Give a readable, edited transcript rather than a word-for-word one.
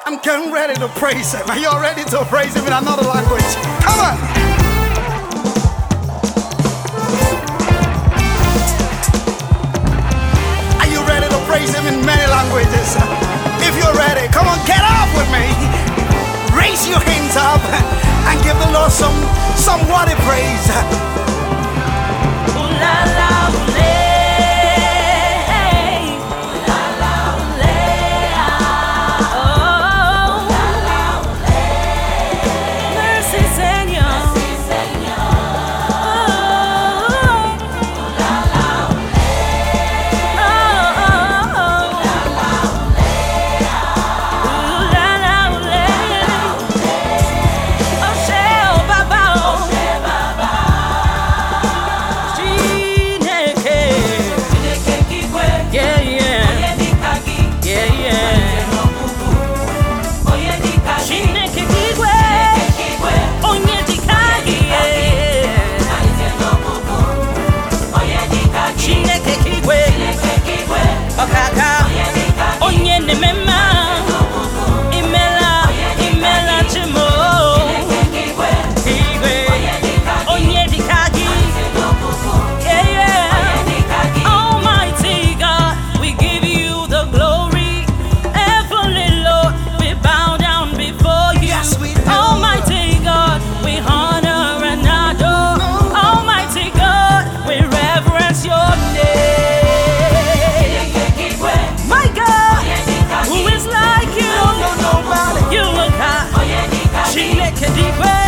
I'm getting ready to praise Him. Are you ready to praise Him in another language? Come on! Are you ready to praise Him in many languages? If you're ready, come on, get up with me. Raise your hands up and give the Lord some worthy praise. Ooh la la, ooh la. Deep